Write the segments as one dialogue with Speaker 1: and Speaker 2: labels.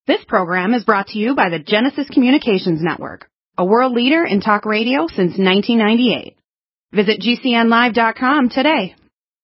Speaker 1: This program is brought to you by the Genesis Communications Network, a world leader in talk radio since 1998. Visit GCNlive.com today.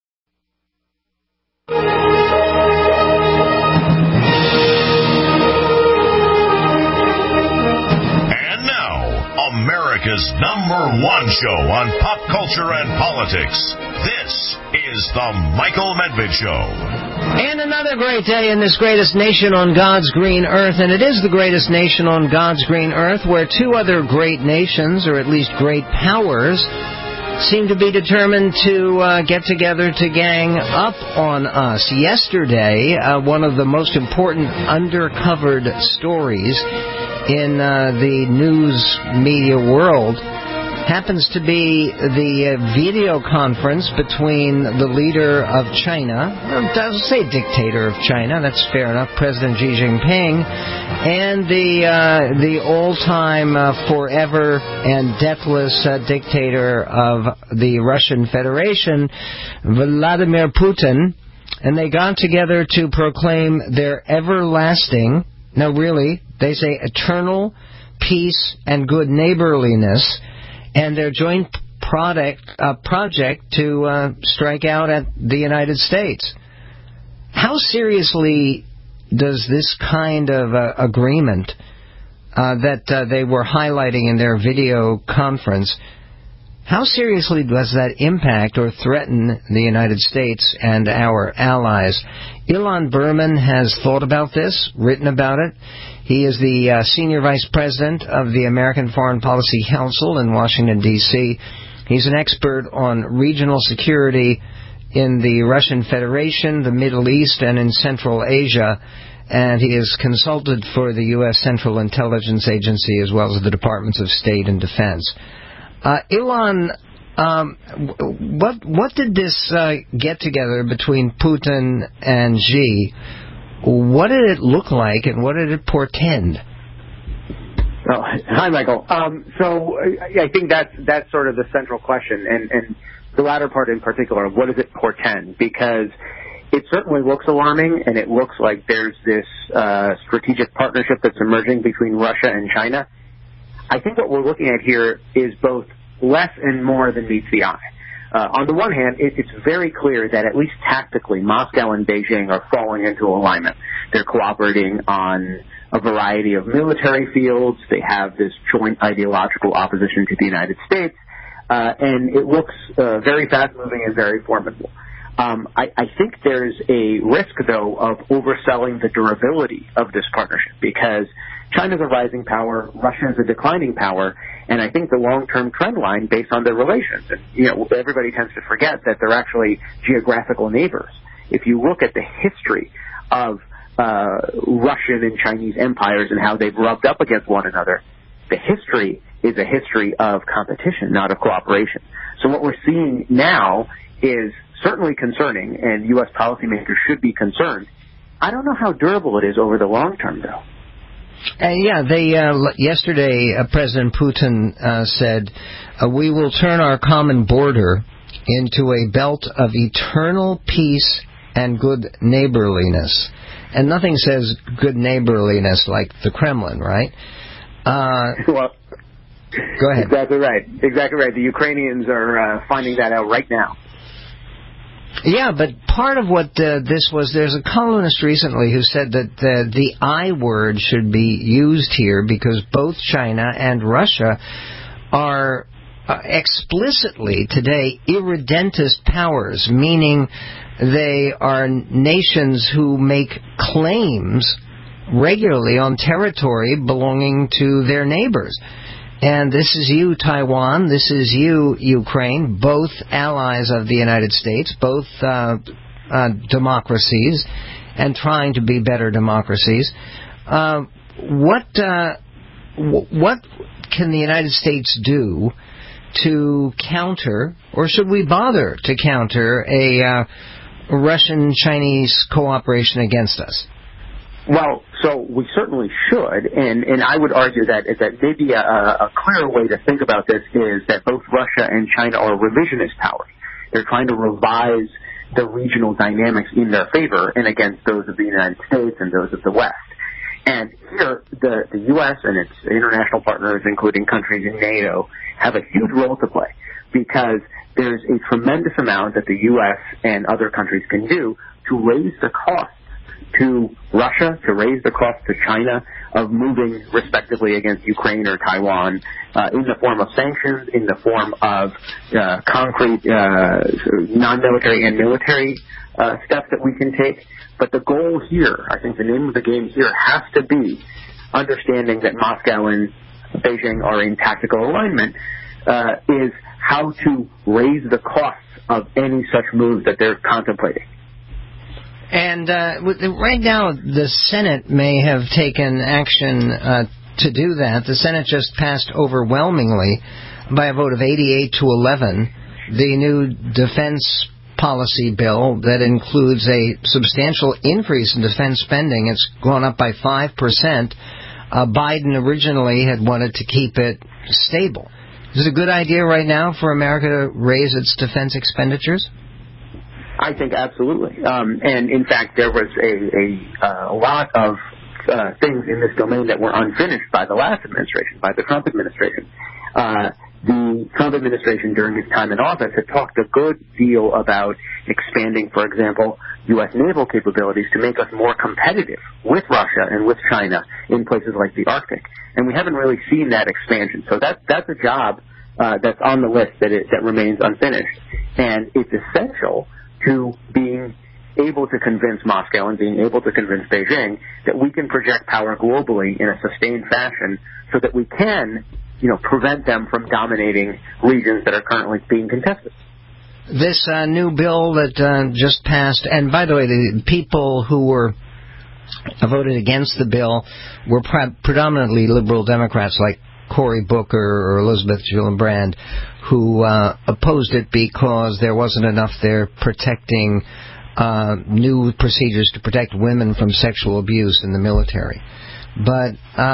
Speaker 2: And now, America's #1 show on pop culture and politics. This is The Michael Medved Show.
Speaker 3: And another great day in this greatest nation on God's green earth, and it is the greatest nation on God's green earth, where two other great nations, or at least great powers, seem to be determined to get together to gang up on us. Yesterday, one of the most important undercovered stories in the news media world happens to be the video conference between the leader of China, I'll say dictator of China, that's fair enough, President Xi Jinping, and the all-time forever and deathless dictator of the Russian Federation, Vladimir Putin. And they got together to proclaim their everlasting, no really, they say eternal peace and good neighborliness, and their joint project to strike out at the United States. How seriously does this kind of agreement that they were highlighting in their video conference, how seriously does that impact or threaten the United States and our allies? Ilan Berman has thought about this, written about it. He is the Senior Vice President of the American Foreign Policy Council in Washington, D.C. He's an expert on regional security in the Russian Federation, the Middle East, and in Central Asia. And he is consulted for the U.S. Central Intelligence Agency as well as the Departments of State and Defense. Ilan, what did this get-together between Putin and Xi? What did it look like, and what did it portend?
Speaker 4: Oh, hi, Michael. So I think that's sort of the central question, and the latter part in particular, what does it portend? Because it certainly looks alarming, and it looks like there's this strategic partnership that's emerging between Russia and China. I think what we're looking at here is both less and more than meets the eye. On the one hand, it's very clear that at least tactically, Moscow and Beijing are falling into alignment. They're cooperating on a variety of military fields. They have this joint ideological opposition to the United States, and it looks very fast-moving and very formidable. I think there's a risk, though, of overselling the durability of this partnership because China's a rising power, Russia is a declining power, and I think the long-term trend line based on their relations, and everybody tends to forget that they're actually geographical neighbors. If you look at the history of Russian and Chinese empires and how they've rubbed up against one another, the history is a history of competition, not of cooperation. So what we're seeing now is certainly concerning, and U.S. policymakers should be concerned. I don't know how durable it is over the long term, though.
Speaker 3: Yesterday, President Putin said, we will turn our common border into a belt of eternal peace and good neighborliness. And nothing says good neighborliness like the Kremlin, right?
Speaker 4: Well,
Speaker 3: go ahead.
Speaker 4: Exactly right. The Ukrainians are finding that out right now.
Speaker 3: Yeah, but part of what this was, there's a columnist recently who said that the I word should be used here because both China and Russia are explicitly today irredentist powers, meaning they are nations who make claims regularly on territory belonging to their neighbors. And this is you, Taiwan. This is you, Ukraine, both allies of the United States, both democracies, and trying to be better democracies. What can the United States do to counter, or should we bother to counter, a Russian-Chinese cooperation against us?
Speaker 4: Well, so we certainly should, and I would argue that maybe a clearer way to think about this is that both Russia and China are revisionist powers. They're trying to revise the regional dynamics in their favor and against those of the United States and those of the West. And here, the U.S. and its international partners, including countries in NATO, have a huge role to play because there's a tremendous amount that the U.S. and other countries can do to raise the costs to Russia, to raise the cost to China of moving respectively against Ukraine or Taiwan in the form of sanctions, in the form of concrete non-military and military steps that we can take. But the goal here, I think the name of the game here has to be understanding that Moscow and Beijing are in tactical alignment, is how to raise the costs of any such move that they're contemplating.
Speaker 3: And right now, the Senate may have taken action to do that. The Senate just passed overwhelmingly, by a vote of 88 to 11, the new defense policy bill that includes a substantial increase in defense spending. It's gone up by 5%. Biden originally had wanted to keep it stable. Is it a good idea right now for America to raise its defense expenditures?
Speaker 4: I think absolutely. And in fact, there was a lot of things in this domain that were unfinished by the last administration, by the Trump administration. The Trump administration, during its time in office, had talked a good deal about expanding, for example, U.S. naval capabilities to make us more competitive with Russia and with China in places like the Arctic. And we haven't really seen that expansion. So that's a job that's on the list that remains unfinished. And it's essential to being able to convince Moscow and being able to convince Beijing that we can project power globally in a sustained fashion so that we can, prevent them from dominating regions that are currently being contested.
Speaker 3: This new bill that just passed, and by the way, the people who were voted against the bill were predominantly liberal Democrats like Cory Booker or Elizabeth Gillibrand, who opposed it because there wasn't enough there protecting new procedures to protect women from sexual abuse in the military. But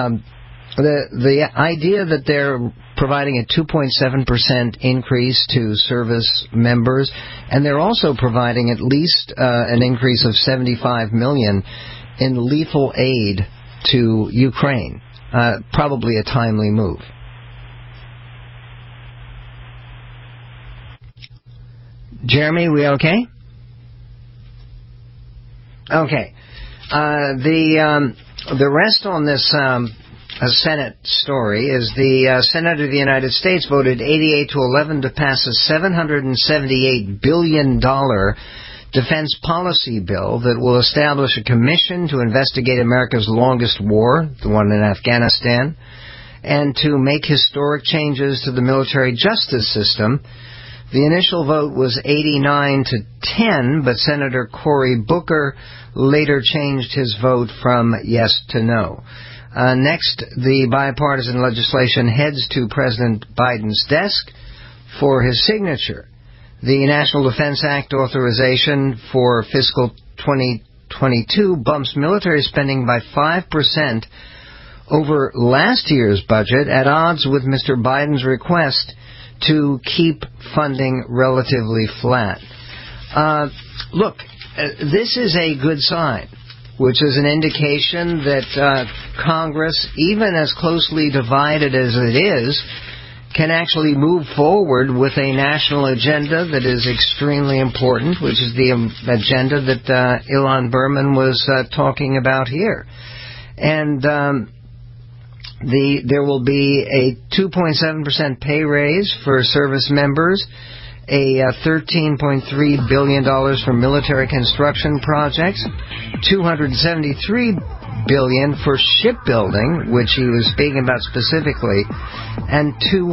Speaker 3: the idea that they're providing a 2.7% increase to service members, and they're also providing at least an increase of $75 million in lethal aid to Ukraine. Probably a timely move. Jeremy, we okay? Okay. The rest on this Senate story is the Senate of the United States voted 88 to 11 to pass a $778 billion defense policy bill that will establish a commission to investigate America's longest war, the one in Afghanistan, and to make historic changes to the military justice system. The initial vote was 89 to 10, but Senator Cory Booker later changed his vote from yes to no. Next, the bipartisan legislation heads to President Biden's desk for his signature. The National Defense Act authorization for fiscal 2022 bumps military spending by 5% over last year's budget, at odds with Mr. Biden's request to keep funding relatively flat. Look, this is a good sign, which is an indication that Congress, even as closely divided as it is, can actually move forward with a national agenda that is extremely important, which is the agenda that Ilan Berman was talking about here. And there will be a 2.7% pay raise for service members, a $13.3 billion for military construction projects, $273 billion for shipbuilding, which he was speaking about specifically, and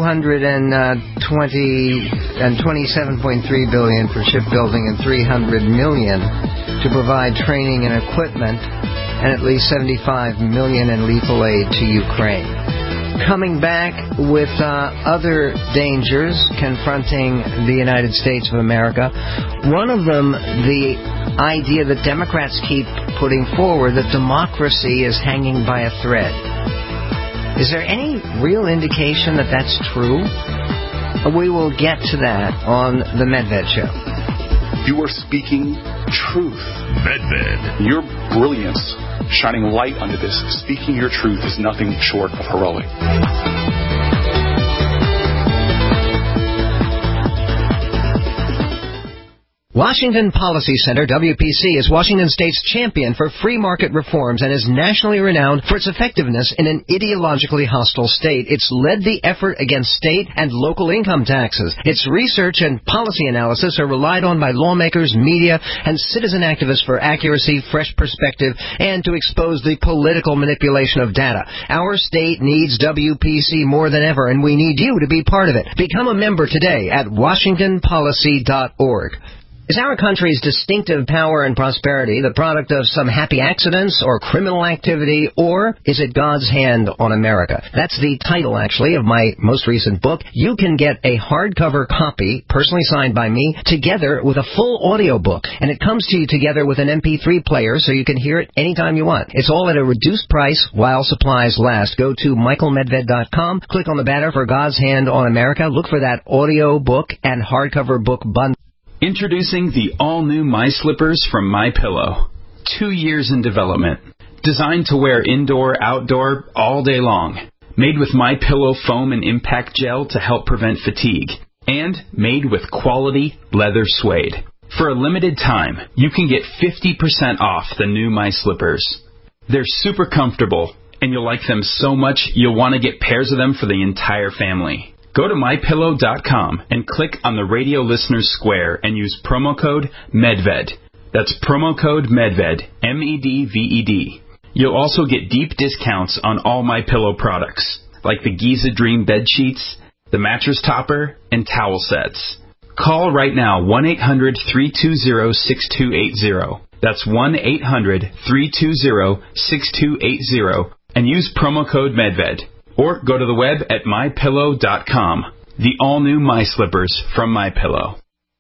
Speaker 3: $27.3 billion for shipbuilding and $300 million to provide training and equipment, and at least $75 million in lethal aid to Ukraine. Coming back with other dangers confronting the United States of America, one of them, the idea that Democrats keep putting forward that democracy is hanging by a thread. Is there any real indication that that's true? We will get to that on The Medved Show.
Speaker 5: You are speaking truth.
Speaker 2: Medved.
Speaker 5: Your brilliance, shining light under this, speaking your truth is nothing short of heroic.
Speaker 3: Washington Policy Center, WPC, is Washington State's champion for free market reforms and is nationally renowned for its effectiveness in an ideologically hostile state. It's led the effort against state and local income taxes. Its research and policy analysis are relied on by lawmakers, media, and citizen activists for accuracy, fresh perspective, and to expose the political manipulation of data. Our state needs WPC more than ever, and we need you to be part of it. Become a member today at WashingtonPolicy.org. Is our country's distinctive power and prosperity the product of some happy accidents or criminal activity, or is it God's hand on America? That's the title, actually, of my most recent book. You can get a hardcover copy, personally signed by me, together with a full audio book, and it comes to you together with an MP3 player so you can hear it anytime you want. It's all at a reduced price while supplies last. Go to michaelmedved.com, click on the banner for God's Hand on America, look for that audio book and hardcover book bundle.
Speaker 6: Introducing the all-new My Slippers from MyPillow. 2 years in development. Designed to wear indoor, outdoor, all day long. Made with MyPillow foam and impact gel to help prevent fatigue. And made with quality leather suede. For a limited time, you can get 50% off the new My Slippers. They're super comfortable, and you'll like them so much you'll want to get pairs of them for the entire family. Go to MyPillow.com and click on the radio listeners square and use promo code MEDVED. That's promo code MEDVED, MEDVED. You'll also get deep discounts on all MyPillow products, like the Giza Dream bed sheets, the mattress topper, and towel sets. Call right now, 1-800-320-6280. That's 1-800-320-6280, and use promo code MEDVED. Or go to the web at MyPillow.com. The all-new My Slippers from MyPillow.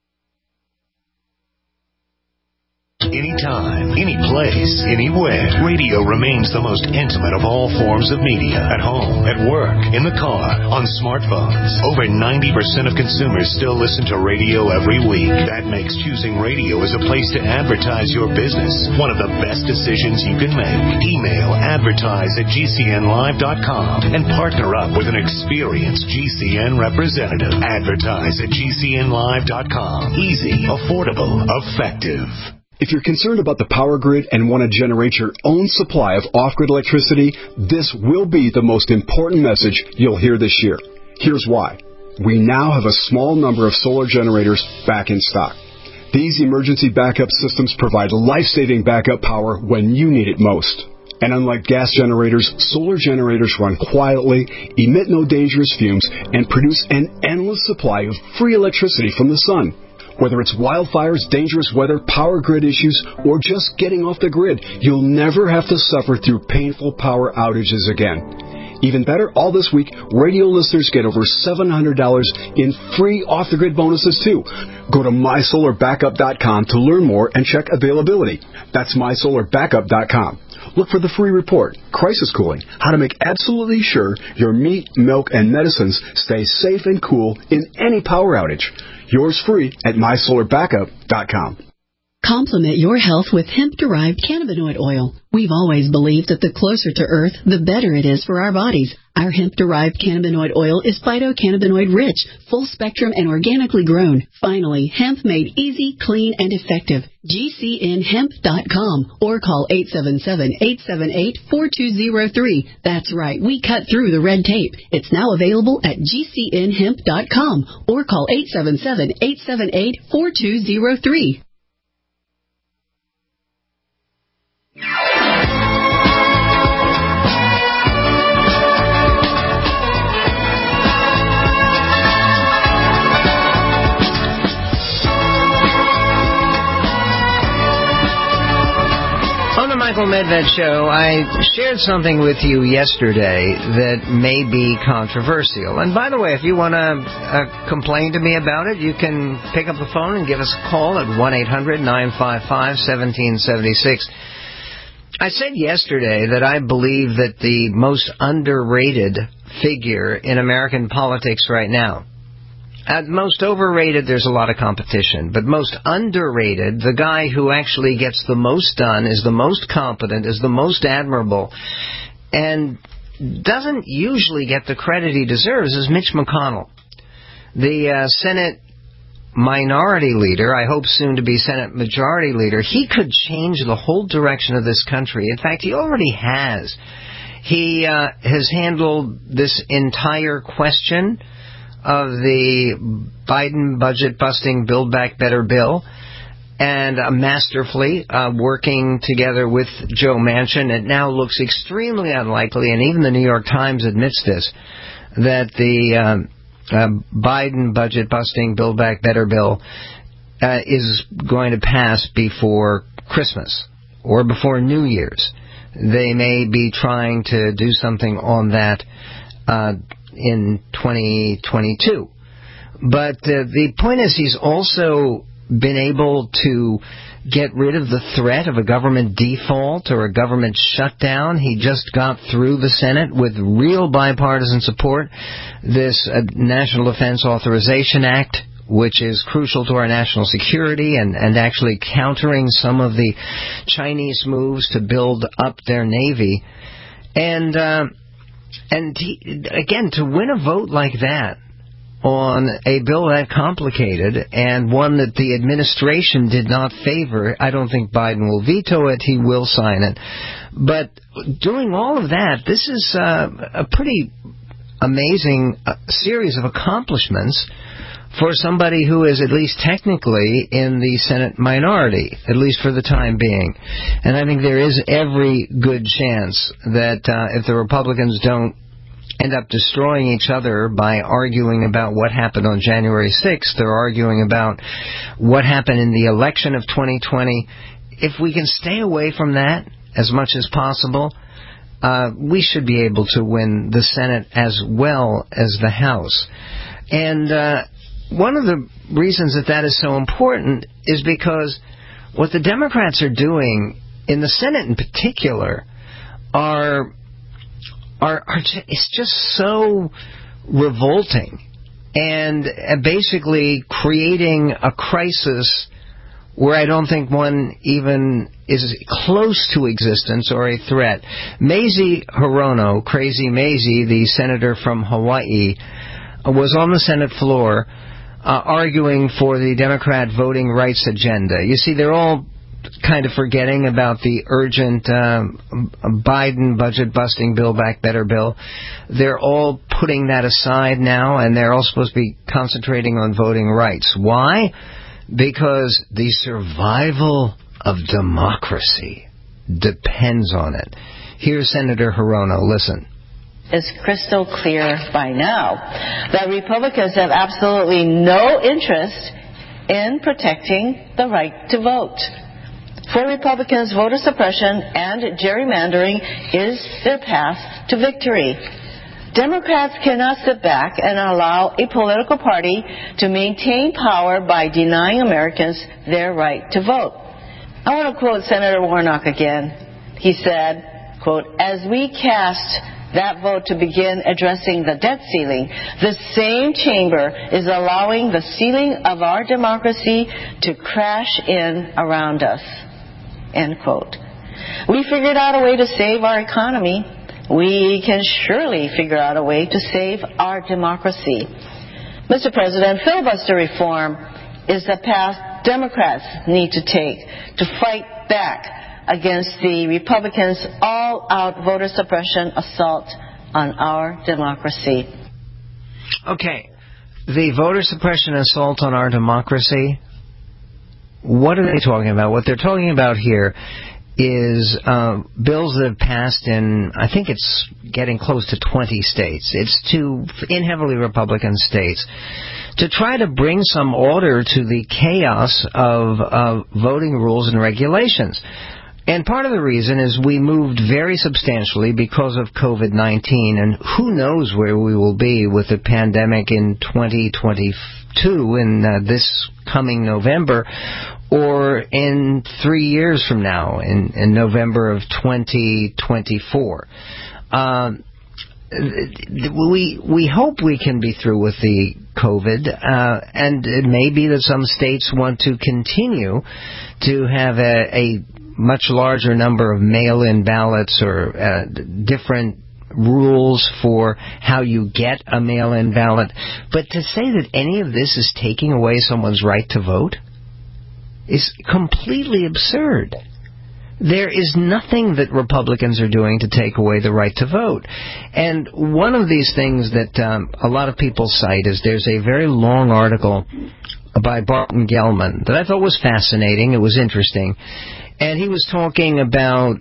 Speaker 2: Anytime, any place, anywhere. Radio remains the most intimate of all forms of media. At home, at work, in the car, on smartphones. Over 90% of consumers still listen to radio every week. That makes choosing radio as a place to advertise your business one of the best decisions you can make. Email advertise@gcnlive.com and partner up with an experienced GCN representative. Advertise@gcnlive.com. Easy, affordable, effective.
Speaker 7: If you're concerned about the power grid and want to generate your own supply of off-grid electricity, this will be the most important message you'll hear this year. Here's why. We now have a small number of solar generators back in stock. These emergency backup systems provide life-saving backup power when you need it most. And unlike gas generators, solar generators run quietly, emit no dangerous fumes, and produce an endless supply of free electricity from the sun. Whether it's wildfires, dangerous weather, power grid issues, or just getting off the grid, you'll never have to suffer through painful power outages again. Even better, all this week, radio listeners get over $700 in free off-the-grid bonuses, too. Go to MySolarBackup.com to learn more and check availability. That's MySolarBackup.com. Look for the free report, Crisis Cooling, how to make absolutely sure your meat, milk, and medicines stay safe and cool in any power outage. Yours free at MySolarBackup.com.
Speaker 8: Complement your health with hemp-derived cannabinoid oil. We've always believed that the closer to Earth, the better it is for our bodies. Our hemp-derived cannabinoid oil is phytocannabinoid-rich, full-spectrum, and organically grown. Finally, hemp made easy, clean, and effective. GCNHemp.com or call 877-878-4203. That's right, we cut through the red tape. It's now available at GCNHemp.com or call 877-878-4203.
Speaker 3: On the Michael Medved Show, I shared something with you yesterday that may be controversial. And by the way, if you want to complain to me about it, you can pick up the phone and give us a call at 1-800-955-1776. I said yesterday that I believe that the most underrated figure in American politics right now At most overrated, there's a lot of competition. But most underrated, the guy who actually gets the most done, is the most competent, is the most admirable, and doesn't usually get the credit he deserves, is Mitch McConnell. The Senate minority leader, I hope soon to be Senate majority leader, he could change the whole direction of this country. In fact, he already has. He has handled this entire question of the Biden budget-busting Build Back Better bill, and masterfully working together with Joe Manchin. It now looks extremely unlikely, and even the New York Times admits this, that the Biden budget-busting Build Back Better bill is going to pass before Christmas or before New Year's. They may be trying to do something on that in 2022. But the point is, he's also been able to get rid of the threat of a government default or a government shutdown. He just got through the Senate with real bipartisan support this National Defense Authorization Act, which is crucial to our national security and actually countering some of the Chinese moves to build up their Navy. And again, to win a vote like that on a bill that complicated and one that the administration did not favor, I don't think Biden will veto it. He will sign it. But doing all of that, this is a pretty amazing series of accomplishments for somebody who is at least technically in the Senate minority, at least for the time being. And I think there is every good chance that if the Republicans don't end up destroying each other by arguing about what happened on January 6th, they're arguing about what happened in the election of 2020. If we can stay away from that as much as possible, we should be able to win the Senate as well as the House. And one of the reasons that is so important is because what the Democrats are doing in the Senate in particular it's just so revolting and basically creating a crisis where I don't think one even is close to existence or a threat. Mazie Hirono, Crazy Mazie, the senator from Hawaii, was on the Senate floor arguing for the Democrat voting rights agenda. You see, they're all kind of forgetting about the urgent Biden budget-busting Build Back Better bill. They're all putting that aside now, and they're all supposed to be concentrating on voting rights. Why? Because the survival of democracy depends on it. Here's Senator Hirono. Listen.
Speaker 9: It's crystal clear by now that Republicans have absolutely no interest in protecting the right to vote. For Republicans, voter suppression and gerrymandering is their path to victory. Democrats cannot sit back and allow a political party to maintain power by denying Americans their right to vote. I want to quote Senator Warnock again. He said, quote, "As we cast that vote to begin addressing the debt ceiling, the same chamber is allowing the ceiling of our democracy to crash in around us." End quote. We figured out a way to save our economy. We can surely figure out a way to save our democracy. Mr. President, filibuster reform is the path Democrats need to take to fight back against the Republicans' all-out voter suppression assault on our democracy.
Speaker 3: Okay, the voter suppression assault on our democracy, what are they talking about? What they're talking about here is bills that have passed in, I think it's getting close to 20 states. It's in heavily Republican states, to try to bring some order to the chaos of voting rules and regulations. And part of the reason is we moved very substantially because of COVID-19, and who knows where we will be with the pandemic in 2022, in this coming November, or in 3 years from now, in November of 2024. we hope we can be through with the COVID, and it may be that some states want to continue to have a much larger number of mail-in ballots or different rules for how you get a mail-in ballot. But to say that any of this is taking away someone's right to vote is completely absurd. There is nothing that Republicans are doing to take away the right to vote. And one of these things that a lot of people cite is there's a very long article by Barton Gellman that I thought was fascinating. It was interesting. And he was talking about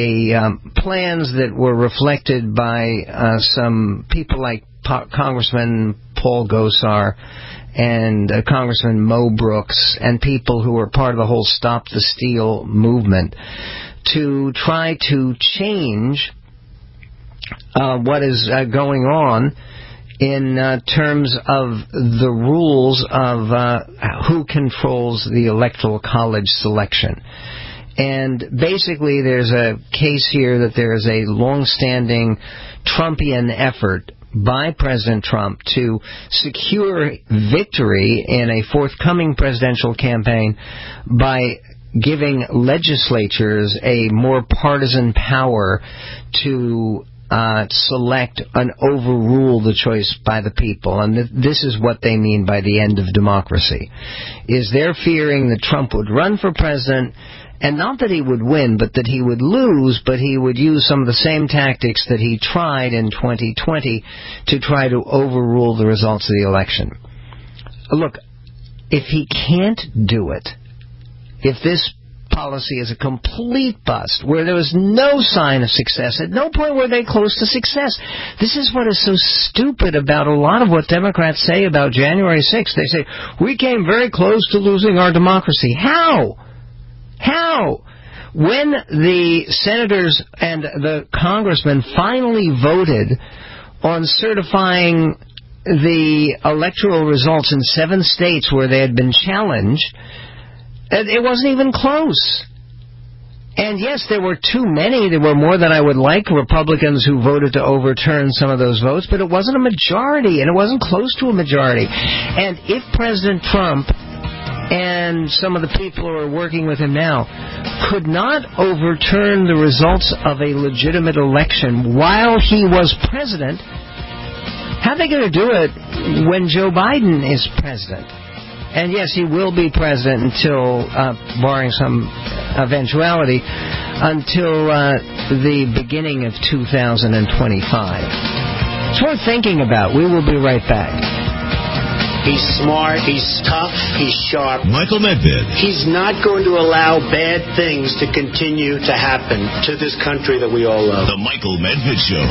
Speaker 3: plans that were reflected by some people like Congressman Paul Gosar and Congressman Mo Brooks and people who were part of the whole Stop the Steal movement to try to change what is going on in terms of the rules of who controls the Electoral College selection. And basically there's a case here that there is a long-standing Trumpian effort by President Trump to secure victory in a forthcoming presidential campaign by giving legislatures a more partisan power to select and overrule the choice by the people. And this is what they mean by the end of democracy. Is they're fearing that Trump would run for president, and not that he would win, but that he would lose, but he would use some of the same tactics that he tried in 2020 to try to overrule the results of the election. Look, if he can't do it, if this policy is a complete bust, where there was no sign of success, at no point were they close to success. This is what is so stupid about a lot of what Democrats say about January 6th. They say, we came very close to losing our democracy. How? When the senators and the congressmen finally voted on certifying the electoral results in 7 states where they had been challenged, it wasn't even close. And yes, there were too many. There were more than I would like Republicans who voted to overturn some of those votes, but it wasn't a majority, and it wasn't close to a majority. And if President Trump and some of the people who are working with him now could not overturn the results of a legitimate election while he was president, how are they going to do it when Joe Biden is president? And yes, he will be president until, barring some eventuality, until the beginning of 2025. It's worth thinking about. We will be right back.
Speaker 10: He's smart, he's tough, he's sharp.
Speaker 2: Michael Medved.
Speaker 10: He's not going to allow bad things to continue to happen to this country that we all love.
Speaker 2: The Michael Medved Show.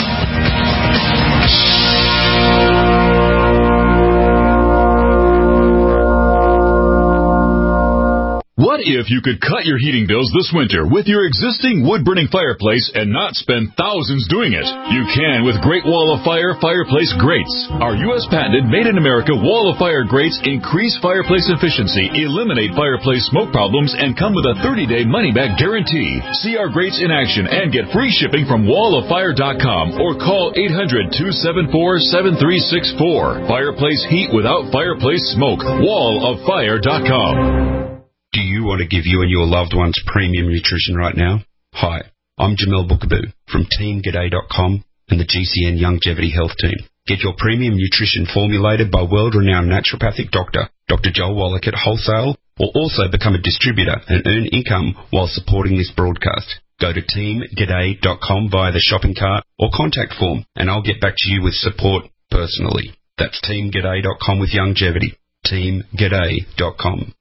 Speaker 11: What if you could cut your heating bills this winter with your existing wood-burning fireplace and not spend thousands doing it? You can with Great Wall of Fire fireplace grates. Our U.S. patented made-in-America Wall of Fire grates increase fireplace efficiency, eliminate fireplace smoke problems, and come with a 30-day money-back guarantee. See our grates in action and get free shipping from walloffire.com or call 800-274-7364. Fireplace heat without fireplace smoke. walloffire.com.
Speaker 12: Do you want to give you and your loved ones premium nutrition right now? Hi, I'm Jamel Bookaboo from TeamGaday.com and the GCN Longevity Health Team. Get your premium nutrition formulated by world-renowned naturopathic doctor, Dr. Joel Wallach at Wholesale, or also become a distributor and earn income while supporting this broadcast. Go to TeamGaday.com via the shopping cart or contact form, and I'll get back to you with support personally. That's TeamGaday.com with longevity. TeamGaday.com.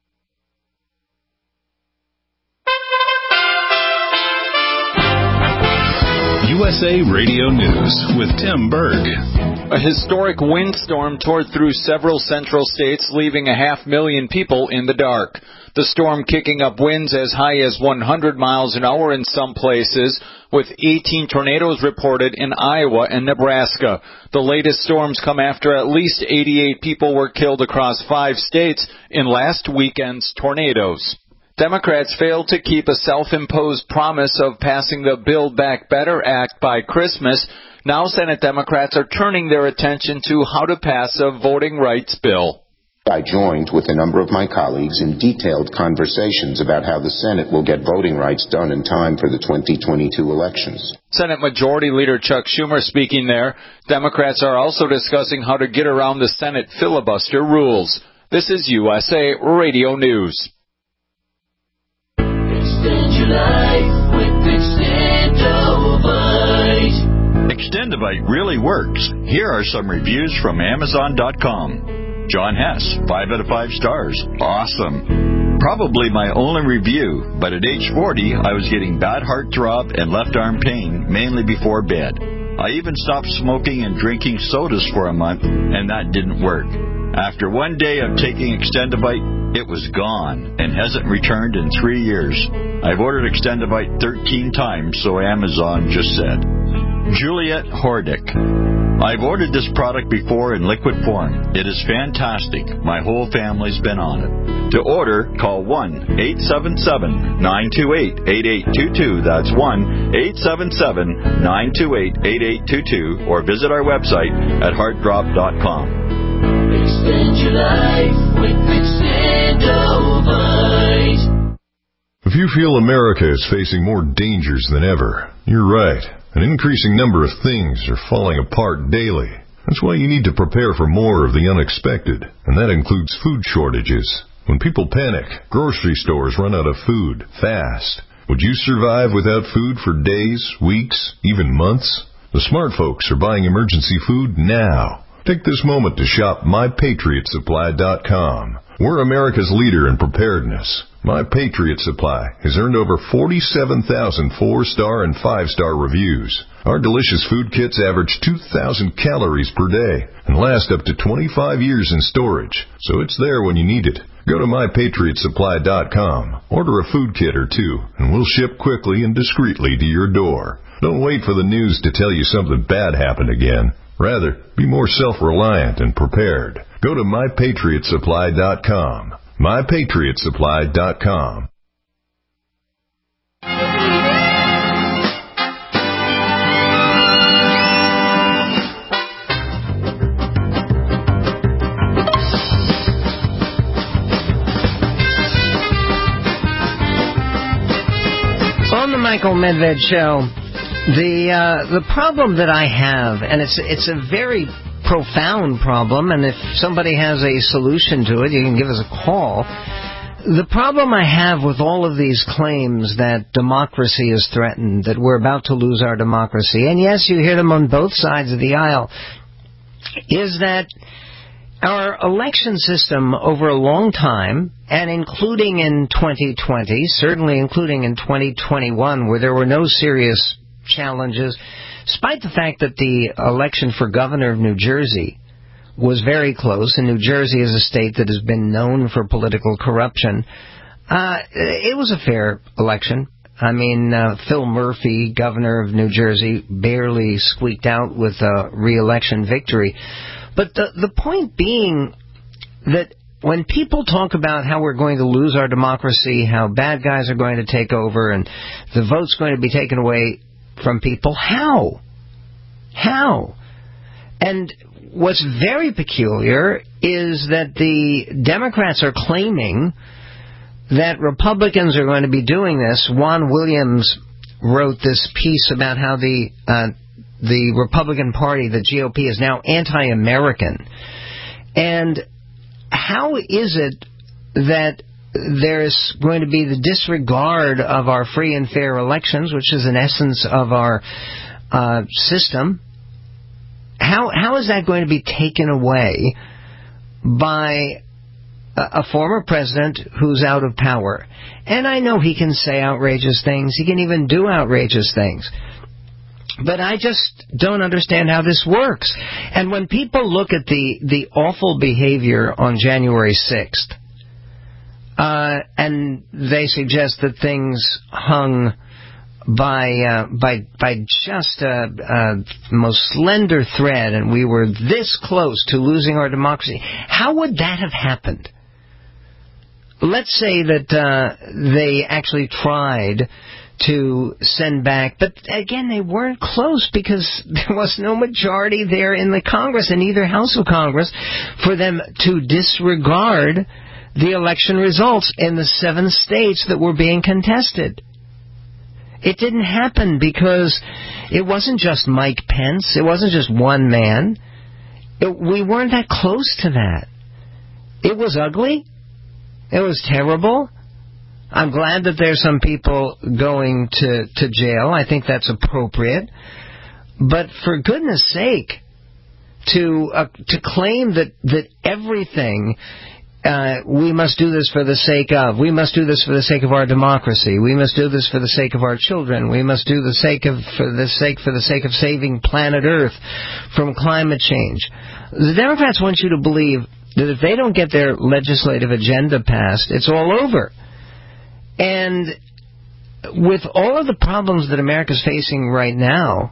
Speaker 11: USA Radio News with Tim Berg.
Speaker 13: A historic windstorm tore through several central states, leaving 500,000 people in the dark. The storm kicking up winds as high as 100 miles an hour in some places, with 18 tornadoes reported in Iowa and Nebraska. The latest storms come after at least 88 people were killed across 5 states in last weekend's tornadoes. Democrats failed to keep a self-imposed promise of passing the Build Back Better Act by Christmas. Now Senate Democrats are turning their attention to how to pass a voting rights bill.
Speaker 14: I joined with a number of my colleagues in detailed conversations about how the Senate will get voting rights done in time for the 2022 elections.
Speaker 13: Senate Majority Leader Chuck Schumer speaking there. Democrats are also discussing how to get around the Senate filibuster rules. This is USA Radio News.
Speaker 15: Extend your life with Extendovite. Extendovite really works. Here are some reviews from Amazon.com. John Hess, 5 out of 5 stars. Awesome. Probably my only review, but at age 40, I was getting bad heart throb and left arm pain, mainly before bed. I even stopped smoking and drinking sodas for a month, and that didn't work. After one day of taking Extendovite, it was gone and hasn't returned in 3 years. I've ordered Extendovite 13 times, so Amazon just said. Juliet Hordick. I've ordered this product before in liquid form. It is fantastic. My whole family's been on it. To order, call 1-877-928-8822. That's 1-877-928-8822. Or visit our website at heartdrop.com. Extend your life with Extendovite.
Speaker 16: If you feel America is facing more dangers than ever, you're right. An increasing number of things are falling apart daily. That's why you need to prepare for more of the unexpected, and that includes food shortages. When people panic, grocery stores run out of food fast. Would you survive without food for days, weeks, even months? The smart folks are buying emergency food now. Take this moment to shop MyPatriotSupply.com. We're America's leader in preparedness. My Patriot Supply has earned over 47,000 4-star and 5-star reviews. Our delicious food kits average 2,000 calories per day and last up to 25 years in storage, so it's there when you need it. Go to MyPatriotSupply.com, order a food kit or two, and we'll ship quickly and discreetly to your door. Don't wait for the news to tell you something bad happened again. Rather, be more self-reliant and prepared. Go to MyPatriotSupply.com. MyPatriotSupply.com.
Speaker 3: On the Michael Medved Show, the problem that I have, and it's a very profound problem, and if somebody has a solution to it, you can give us a call. The problem I have with all of these claims that democracy is threatened, that we're about to lose our democracy, and yes, you hear them on both sides of the aisle, is that our election system over a long time, and including in 2020, certainly including in 2021, where there were no serious challenges, despite the fact that the election for governor of New Jersey was very close, and New Jersey is a state that has been known for political corruption, it was a fair election. I mean, Phil Murphy, governor of New Jersey, barely squeaked out with a re-election victory. But the point being that when people talk about how we're going to lose our democracy, how bad guys are going to take over, and the vote's going to be taken away from people, how? And what's very peculiar is that the Democrats are claiming that Republicans are going to be doing this. Juan Williams wrote this piece about how the Republican Party, the GOP, is now anti-American. And how is it that there's going to be the disregard of our free and fair elections, which is an essence of our system? How is that going to be taken away by a former president who's out of power? And I know he can say outrageous things. He can even do outrageous things. But I just don't understand how this works. And when people look at the awful behavior on January 6th, and they suggest that things hung by just a most slender thread, and we were this close to losing our democracy, how would that have happened? let's say that they actually tried to send back, but again, they weren't close because there was no majority there in the Congress, in either House of Congress, for them to disregard the election results in the 7 states that were being contested. It didn't happen because it wasn't just Mike Pence. It wasn't just one man. We weren't that close to that. It was ugly. It was terrible. I'm glad that there's some people going to jail. I think that's appropriate. But for goodness sake, to claim that everything we must do this for the sake of, we must do this for the sake of our democracy, we must do this for the sake of our children, we must do for the sake of saving planet Earth from climate change. The Democrats want you to believe that if they don't get their legislative agenda passed, it's all over. And with all of the problems that America's facing right now,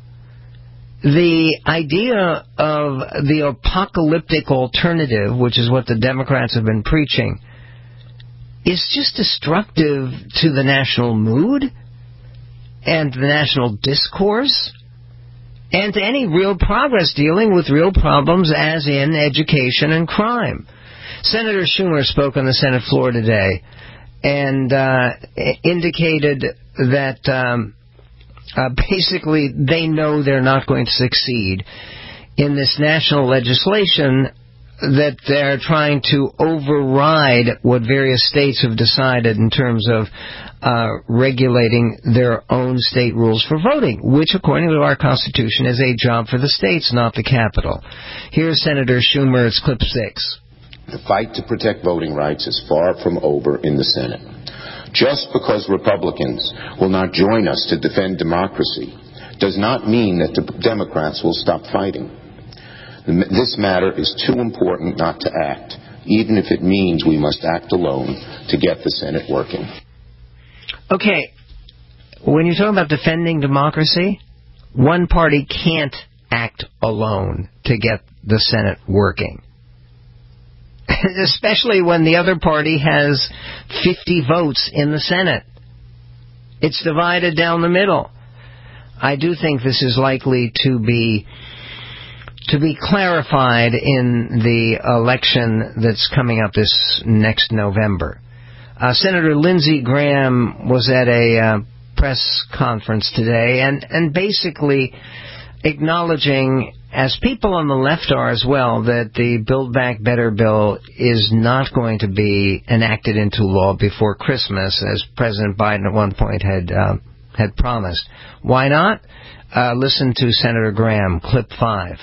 Speaker 3: the idea of the apocalyptic alternative, which is what the Democrats have been preaching, is just destructive to the national mood and the national discourse and to any real progress dealing with real problems, as in education and crime. Senator Schumer spoke on the Senate floor today and indicated that basically they know they're not going to succeed in this national legislation, that they're trying to override what various states have decided in terms of regulating their own state rules for voting, which, according to our Constitution, is a job for the states, not the Capitol. Here's Senator Schumer. It's clip 6.
Speaker 14: The fight to protect voting rights is far from over in the Senate. Just because Republicans will not join us to defend democracy does not mean that the Democrats will stop fighting. This matter is too important not to act, even if it means we must act alone to get the Senate working. Okay, when you're talking about defending democracy, one party can't act alone to get the Senate working. Especially when the other party has 50 votes in the Senate. It's divided down the middle. I do think this is likely to be clarified in the election that's coming up this next November. Senator Lindsey Graham was at a press conference today and basically acknowledging, as people on the left are as well, that the Build Back Better bill is not going to be enacted into law before Christmas, as President Biden at one point had promised. Why not? Listen to Senator Graham, clip 5.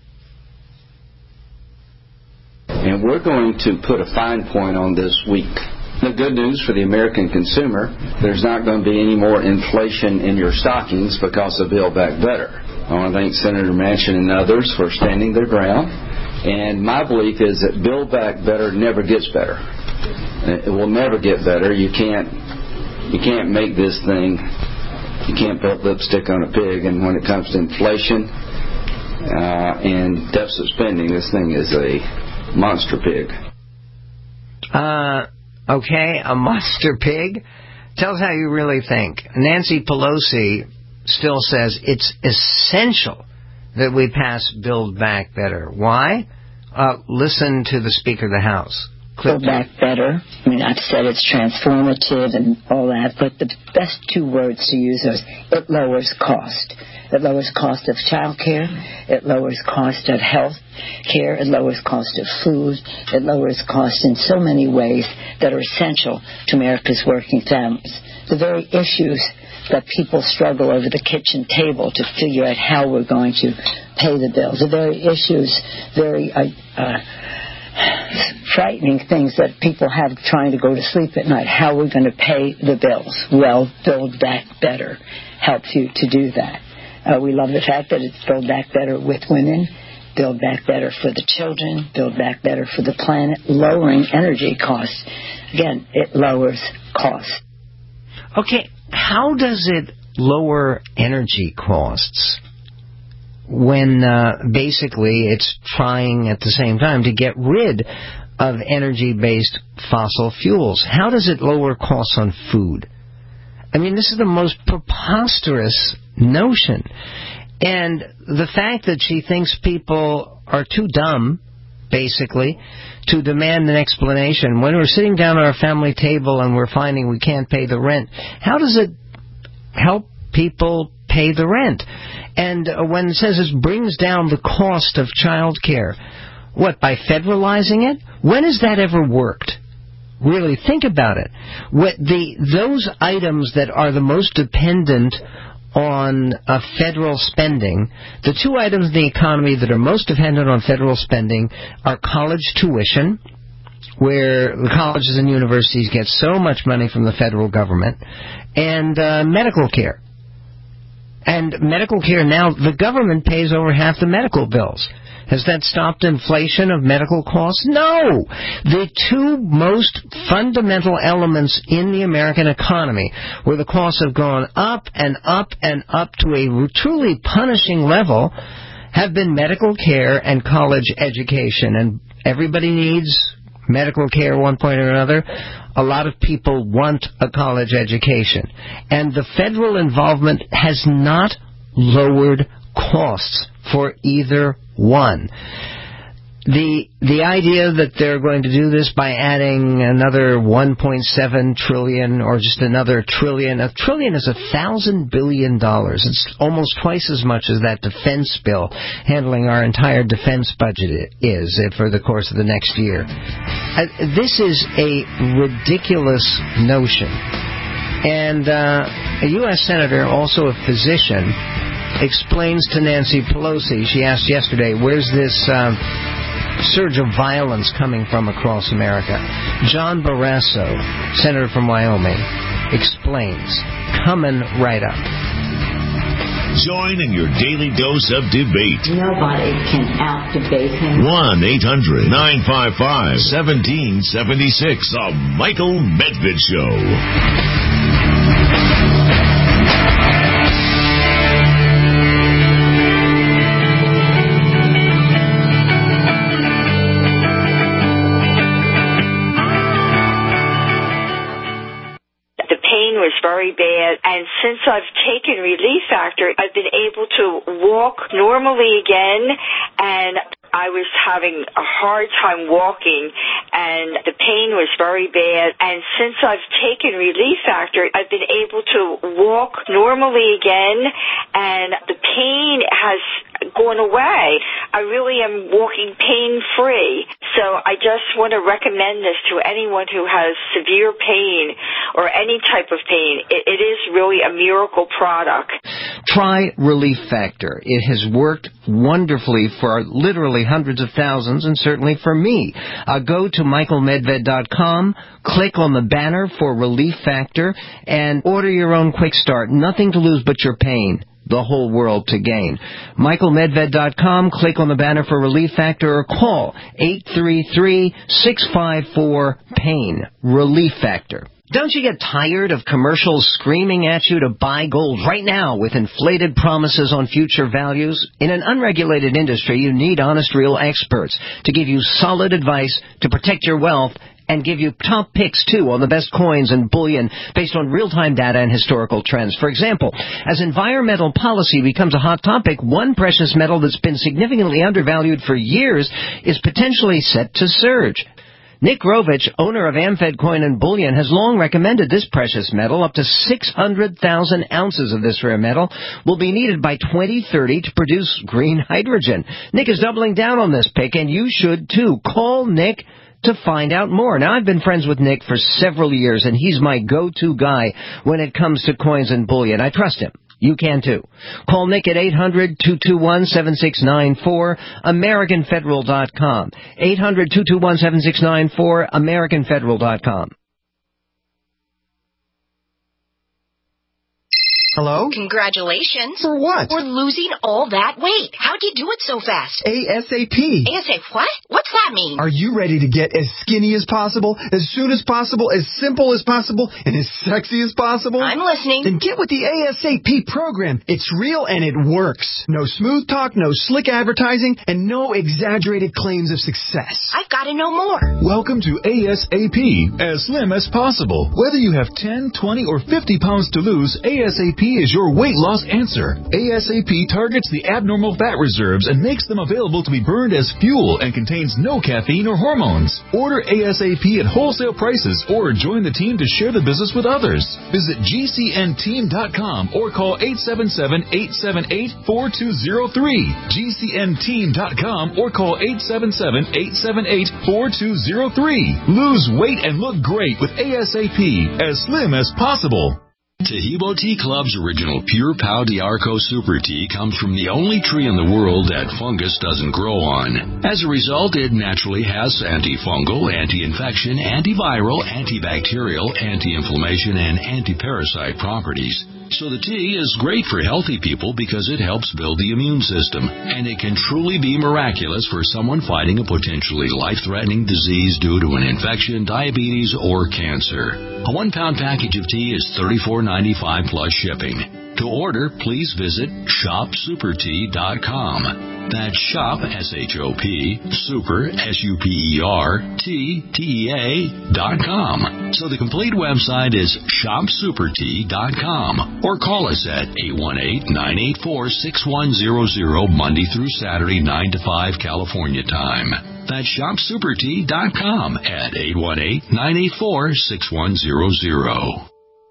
Speaker 17: And we're going to put a fine point on this week. The good news for the American consumer, there's not going to be any more inflation in your stockings because of Build Back Better. I want to thank Senator Manchin and others for standing their ground. And my belief is that Build Back Better never gets better. It will never get better. You can't make this thing. You can't put lipstick on a pig. And when it comes to inflation and deficit spending, this thing is a monster pig.
Speaker 3: Okay, a monster pig? Tell us how you really think. Nancy Pelosi still says it's essential that we pass Build Back Better. Why? Listen to the Speaker of the House.
Speaker 18: Build Back Better. I mean, I've said it's transformative and all that, but the best 2 words to use are it lowers cost. It lowers cost of child care. It lowers cost of health care. It lowers cost of food. It lowers cost in so many ways that are essential to America's working families. The very issues that people struggle over the kitchen table to figure out how we're going to pay the bills. The very issues, very frightening things that people have trying to go to sleep at night. How we're going to pay the bills. Well, Build Back Better helps you to do that. We love the fact that it's Build Back Better with women, Build Back Better for the children, Build Back Better for the planet, lowering energy costs. Again, it lowers costs.
Speaker 3: Okay, how does it lower energy costs when basically it's trying at the same time to get rid of energy-based fossil fuels. How does it lower costs on food? I mean, this is the most preposterous notion. And the fact that she thinks people are too dumb, basically, to demand an explanation. When we're sitting down at our family table and we're finding we can't pay the rent, how does it help people pay the rent? And when it says it brings down the cost of child care, what, by federalizing it? When has that ever worked? Really, think about it. Those items that are the most dependent on federal spending, the two items in the economy that are most dependent on federal spending are college tuition, where the colleges and universities get so much money from the federal government, and medical care. And medical care now, the government pays over half the medical bills. Has that stopped inflation of medical costs? No! The two most fundamental elements in the American economy, where the costs have gone up and up and up to a truly punishing level, have been medical care and college education. And everybody needs medical care at one point or another. A lot of people want a college education. And the federal involvement has not lowered costs for either one. The idea that they're going to do this by adding another 1.7 trillion or just another trillion. A trillion is $1,000 billion. It's almost twice as much as that defense bill handling our entire defense budget is for the course of the next year. This is a ridiculous notion. And a U.S. Senator, also a physician, explains to Nancy Pelosi, she asked yesterday, where's this surge of violence coming from across America? John Barrasso, senator from Wyoming, explains. Coming right up.
Speaker 2: Join in your daily dose of debate.
Speaker 18: Nobody can out-debate him.
Speaker 2: 1-800-955-1776. The Michael Medved Show.
Speaker 19: Was very bad, and since I've taken Relief Factor, I've been able to walk normally again, and I was having a hard time walking, and the pain was very bad. And since I've taken Relief Factor, I've been able to walk normally again, and the pain has gone away. I really am walking pain-free. So I just want to recommend this to anyone who has severe pain or any type of pain. It is really a miracle product.
Speaker 3: Try Relief Factor. It has worked wonderfully for literally hundreds of thousands, and certainly for me. Go to michaelmedved.com, click on the banner for Relief Factor, and order your own quick start. Nothing to lose but your pain. The whole world to gain. michaelmedved.com, click on the banner for Relief Factor, or call 833-654-PAIN. Relief Factor. Don't you get tired of commercials screaming at you to buy gold right now with inflated promises on future values? In an unregulated industry, you need honest, real experts to give you solid advice to protect your wealth and give you top picks, too, on the best coins and bullion based on real-time data and historical trends. For example, as environmental policy becomes a hot topic, one precious metal that's been significantly undervalued for years is potentially set to surge. Nick Rovich, owner of Amfed Coin and Bullion, has long recommended this precious metal. Up to 600,000 ounces of this rare metal will be needed by 2030 to produce green hydrogen. Nick is doubling down on this pick, and you should, too. Call Nick to find out more. Now, I've been friends with Nick for several years, and he's my go-to guy when it comes to coins and bullion. I trust him. You can, too. Call Nick at 800-221-7694, AmericanFederal.com. 800-221-7694, AmericanFederal.com.
Speaker 20: Hello?
Speaker 21: Congratulations.
Speaker 20: For what?
Speaker 21: For losing all that weight. How'd you do it so fast?
Speaker 20: ASAP.
Speaker 21: ASAP what? What's that mean?
Speaker 20: Are you ready to get as skinny as possible, as soon as possible, as simple as possible, and as sexy as possible?
Speaker 21: I'm listening.
Speaker 20: Then get with the ASAP program. It's real and it works. No smooth talk, no slick advertising, and no exaggerated claims of success.
Speaker 21: I've got to know more.
Speaker 22: Welcome to ASAP, as slim as possible. Whether you have 10, 20, or 50 pounds to lose, ASAP is your weight loss answer. ASAP targets the abnormal fat reserves and makes them available to be burned as fuel and contains no caffeine or hormones. Order ASAP at wholesale prices or join the team to share the business with others. Visit GCNteam.com or call 877-878-4203. GCNteam.com or call 877-878-4203. Lose weight and look great with ASAP, as slim as possible.
Speaker 23: Tahibo Tea Club's original Pure Pau d'Arco Super Tea comes from the only tree in the world that fungus doesn't grow on. As a result, it naturally has antifungal, anti-infection, antiviral, antibacterial, anti-inflammation, and anti-parasite properties. So the tea is great for healthy people because it helps build the immune system, and it can truly be miraculous for someone fighting a potentially life-threatening disease due to an infection, diabetes, or cancer. A 1-pound package of tea is $34.95 plus shipping. To order, please visit shopsupertea.com. That's shop, S-H-O-P, super, S-U-P-E-R, T-T-E-A.com. So the complete website is shopsupertea.com. Or call us at 818-984-6100 Monday through Saturday, 9 to 5 California time. That's shopsupertea.com at 818-984-6100.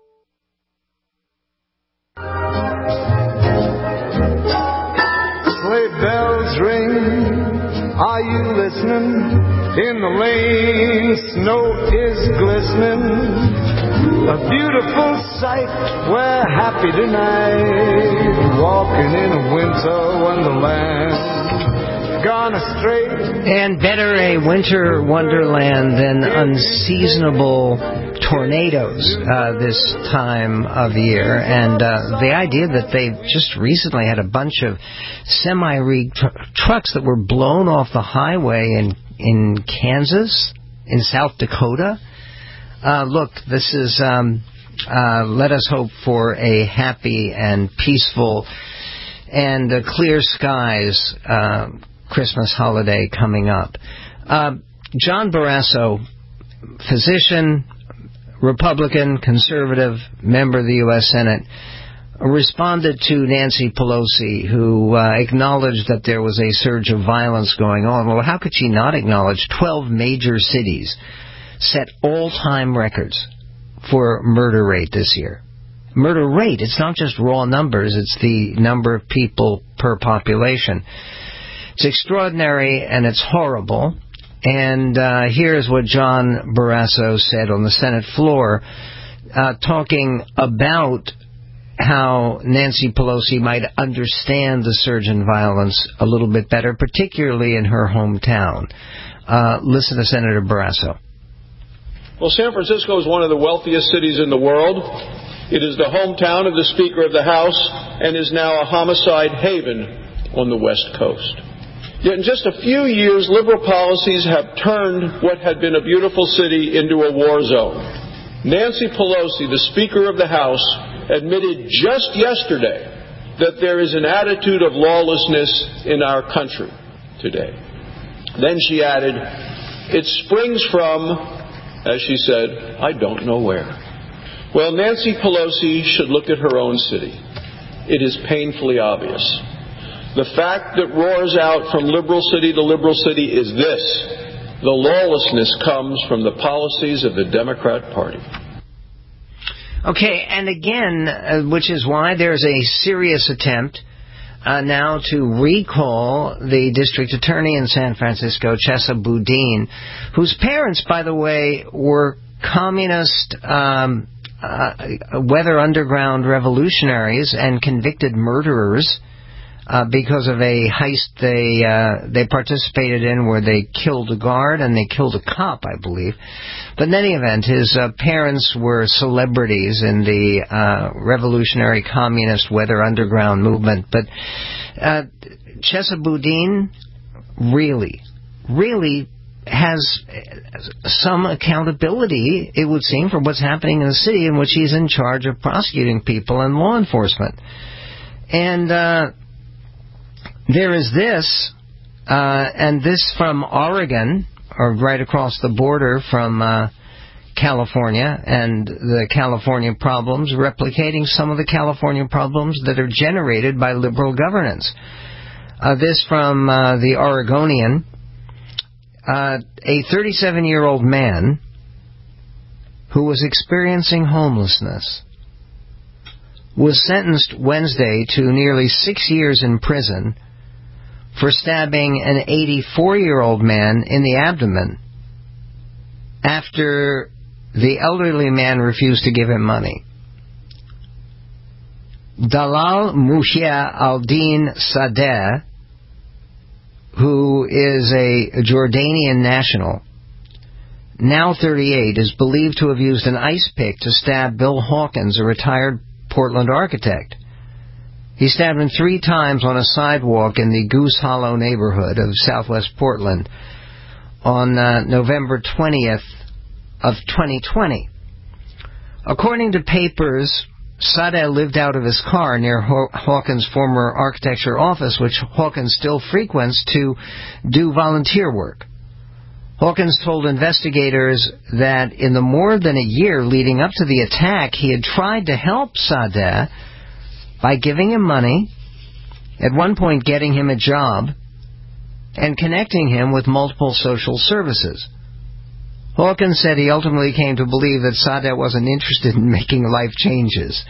Speaker 24: Sleigh bells ring, are you listening? In the lane, snow is glistening. A beautiful sight, we're happy tonight, walking in a winter wonderland. Gone astray.
Speaker 3: And better a winter wonderland than unseasonable tornadoes this time of year. And the idea that they just recently had a bunch of semi-rigged trucks that were blown off the highway in Kansas, in South Dakota. Look, this is, let us hope for a happy and peaceful and clear skies Christmas holiday coming up. John Barrasso, physician, Republican, conservative, member of the U.S. Senate, responded to Nancy Pelosi, who acknowledged that there was a surge of violence going on. Well, how could she not acknowledge 12 major cities set all-time records for murder rate this year? Murder rate, it's not just raw numbers, it's the number of people per population. It's extraordinary and it's horrible. And here's what John Barrasso said on the Senate floor, talking about how Nancy Pelosi might understand the surge in violence a little bit better, particularly in her hometown. Listen to Senator Barrasso.
Speaker 25: Well, San Francisco is one of the wealthiest cities in the world. It is the hometown of the Speaker of the House and is now a homicide haven on the West Coast. Yet in just a few years, liberal policies have turned what had been a beautiful city into a war zone. Nancy Pelosi, the Speaker of the House, admitted just yesterday that there is an attitude of lawlessness in our country today. Then she added, it springs from, as she said, I don't know where. Well, Nancy Pelosi should look at her own city. It is painfully obvious. The fact that roars out from liberal city to liberal city is this: the lawlessness comes from the policies of the Democrat Party.
Speaker 3: Okay, and again, which is why there's a serious attempt now to recall the district attorney in San Francisco, Chesa Boudin, whose parents, by the way, were communist weather underground revolutionaries and convicted murderers. because of a heist they participated in where they killed a guard and they killed a cop, I believe. But in any event, his parents were celebrities in the revolutionary communist weather underground movement. But Chesa-Boudin really has some accountability, it would seem, for what's happening in the city in which he's in charge of prosecuting people and law enforcement. And there is this, and this from Oregon, or right across the border from California, and the California problems replicating some of the California problems that are generated by liberal governance. This from the Oregonian. A 37-year-old man who was experiencing homelessness was sentenced Wednesday to nearly 6 years in prison for stabbing an 84-year-old man in the abdomen after the elderly man refused to give him money. Dalal Muhia al-Din Sadeh, who is a Jordanian national, now 38, is believed to have used an ice pick to stab Bill Hawkins, a retired Portland architect. He stabbed him 3 times on a sidewalk in the Goose Hollow neighborhood of southwest Portland on November 20th of 2020. According to papers, Sadeh lived out of his car near Hawkins' former architecture office, which Hawkins still frequents to do volunteer work. Hawkins told investigators that in the more than a year leading up to the attack, he had tried to help Sadeh by giving him money, at one point getting him a job, and connecting him with multiple social services. Hawkins said he ultimately came to believe that Sadeh wasn't interested in making life changes.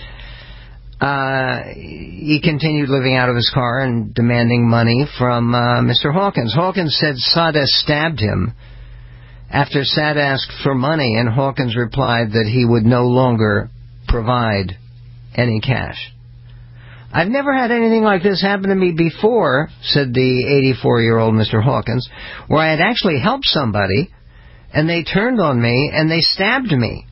Speaker 3: He continued living out of his car and demanding money from Mr. Hawkins. Hawkins said Sadeh stabbed him after Sadeh asked for money, and Hawkins replied that he would no longer provide any cash. I've never had anything like this happen to me before, said the 84-year-old Mr. Hawkins, where I had actually helped somebody, and they turned on me, and they stabbed me.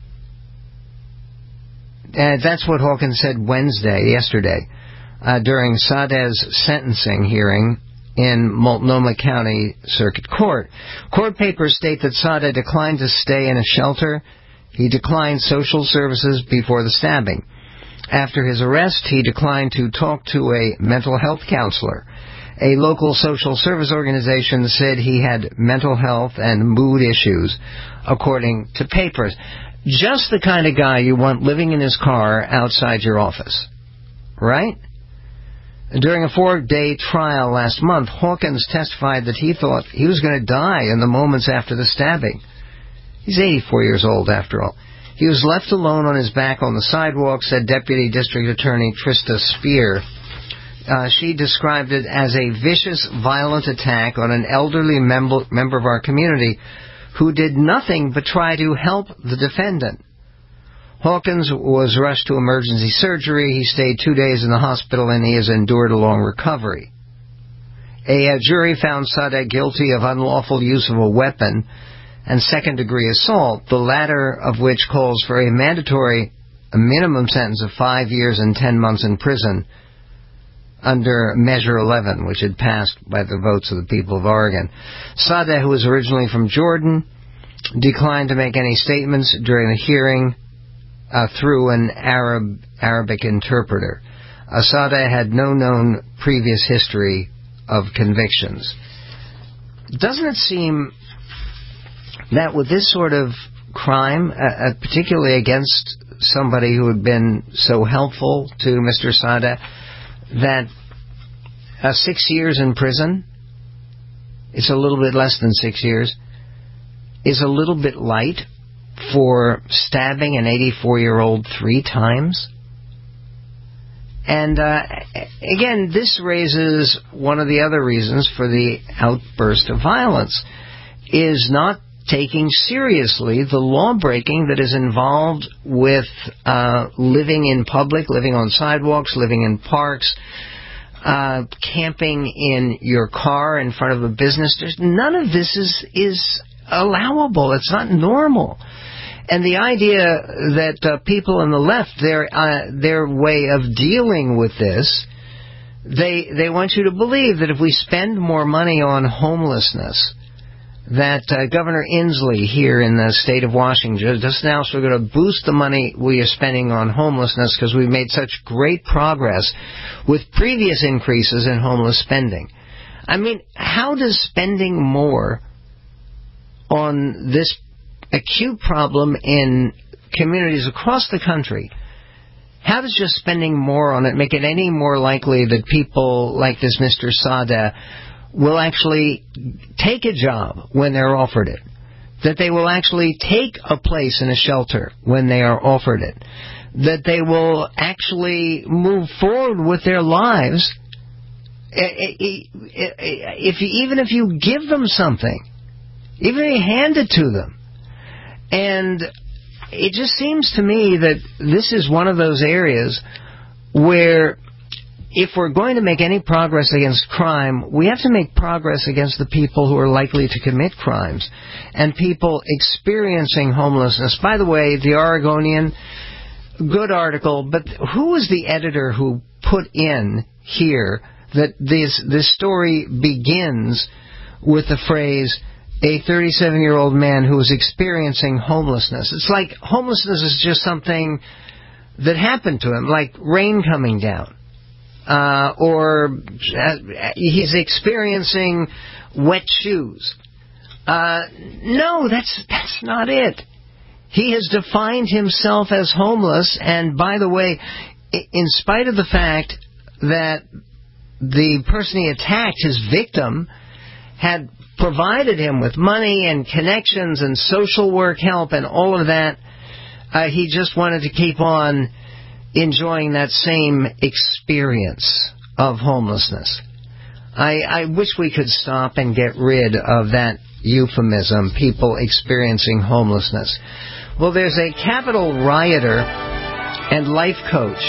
Speaker 3: That's what Hawkins said yesterday, during Sadeh's sentencing hearing in Multnomah County Circuit Court. Court papers state that Sadeh declined to stay in a shelter. He declined social services before the stabbing. After his arrest, he declined to talk to a mental health counselor. A local social service organization said he had mental health and mood issues, according to papers. Just the kind of guy you want living in his car outside your office, right? During a 4-day trial last month, Hawkins testified that he thought he was going to die in the moments after the stabbing. He's 84 years old, after all. He was left alone on his back on the sidewalk, said Deputy District Attorney Trista Spear. She described it as a vicious, violent attack on an elderly member of our community who did nothing but try to help the defendant. Hawkins was rushed to emergency surgery. He stayed 2 days in the hospital, and he has endured a long recovery. A jury found Sadeh guilty of unlawful use of a weapon and second-degree assault, the latter of which calls for a minimum sentence of 5 years and 10 months in prison under Measure 11, which had passed by the votes of the people of Oregon. Sadeh, who was originally from Jordan, declined to make any statements during the hearing through an Arabic interpreter. Sadeh had no known previous history of convictions. Doesn't it seem that with this sort of crime, particularly against somebody who had been so helpful to Mr. Sadeh, that 6 years in prison, it's a little bit less than 6 years, is a little bit light for stabbing an 84-year-old 3 times? And again, this raises one of the other reasons for the outburst of violence, is not taking seriously the law-breaking that is involved with living in public, living on sidewalks, living in parks, camping in your car in front of a business. None of this is allowable. It's not normal. And the idea that people on the left, their way of dealing with this, they want you to believe that if we spend more money on homelessness, that Governor Inslee here in the state of Washington just now, so we're going to boost the money we are spending on homelessness because we've made such great progress with previous increases in homeless spending. I mean, how does spending more on this acute problem in communities across the country, how does just spending more on it make it any more likely that people like this Mr. Sada will actually take a job when they're offered it, that they will actually take a place in a shelter when they are offered it, that they will actually move forward with their lives even if you give them something, even if you hand it to them. And it just seems to me that this is one of those areas where if we're going to make any progress against crime, we have to make progress against the people who are likely to commit crimes and people experiencing homelessness. By the way, the Oregonian, good article, but who was the editor who put in here that this story begins with the phrase, a 37-year-old man who was experiencing homelessness? It's like homelessness is just something that happened to him, like rain coming down. Or he's experiencing wet shoes. No, that's not it. He has defined himself as homeless, and by the way, in spite of the fact that the person he attacked, his victim, had provided him with money and connections and social work help and all of that, he just wanted to keep on enjoying that same experience of homelessness. I wish we could stop and get rid of that euphemism, people experiencing homelessness. Well, there's a Capitol rioter and life coach.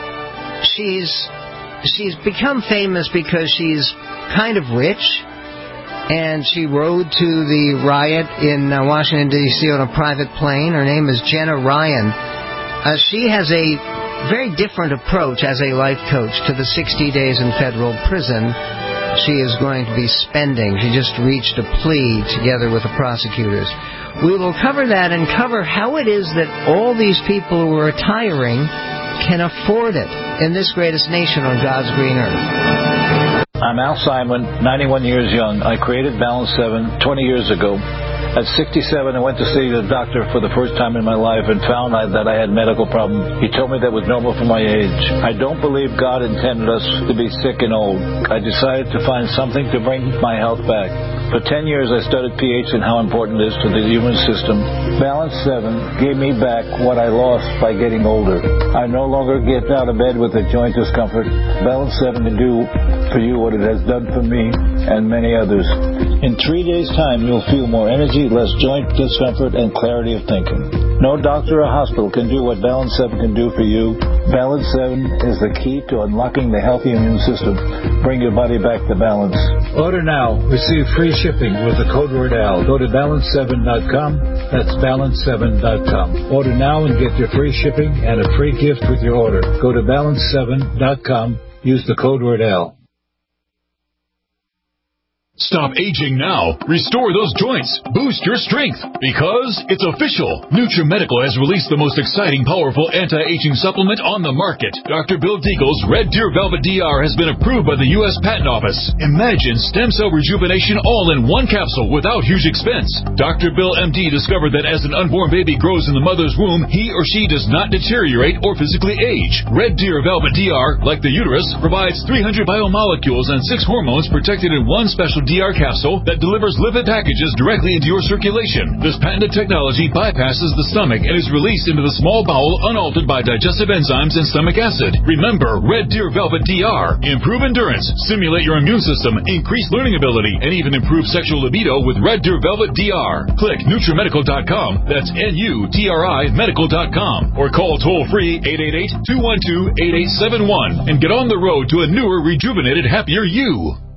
Speaker 3: She's become famous because she's kind of rich, and she rode to the riot in Washington, D.C. on a private plane. Her name is Jenna Ryan. She has a very different approach as a life coach to the 60 days in federal prison she is going to be spending. She just reached a plea together with the prosecutors. We will cover that and cover how it is that all these people who are retiring can afford it in this greatest nation on God's green earth.
Speaker 1: I'm Al Simon, 91 years young. I created Balance 7 20 years ago. At 67, I went to see the doctor for the first time in my life and found that I had medical problems. He told me that was normal for my age. I don't believe God intended us to be sick and old. I decided to find something to bring my health back. For 10 years, I studied pH and how important it is to the human system. Balance 7 gave me back what I lost by getting older. I no longer get out of bed with a joint discomfort. Balance 7 can do for you what it has done for me and many others. In 3 days' time, you'll feel more energy, less joint discomfort, and clarity of thinking. No doctor or hospital can do what Balance 7 can do for you. Balance 7 is the key to unlocking the healthy immune system. Bring your body back to balance. Order now. Receive free shipping with the code word AL. Go to balance7.com. That's balance7.com. Order now and get your free shipping and a free gift with your order. Go to balance7.com. Use the code word AL.
Speaker 11: Stop aging now. Restore those joints. Boost your strength. Because it's official. NutriMedical has released the most exciting, powerful anti-aging supplement on the market. Dr. Bill Deagle's Red Deer Velvet DR has been approved by the U.S. Patent Office. Imagine stem cell rejuvenation all in one capsule without huge expense. Dr. Bill MD discovered that as an unborn baby grows in the mother's womb, he or she does not deteriorate or physically age. Red Deer Velvet DR, like the uterus, provides 300 biomolecules and 6 hormones protected in one special DR DR capsule that delivers lipid packages directly into your circulation. This patented technology bypasses the stomach and is released into the small bowel unaltered by digestive enzymes and stomach acid. Remember Red Deer Velvet DR. Improve endurance, stimulate your immune system, increase learning ability, and even improve sexual libido with Red Deer Velvet DR. Click NutriMedical.com. That's NUTRI Medical.com. Or call toll-free 888-212-8871 and get on the road to a newer, rejuvenated, happier you.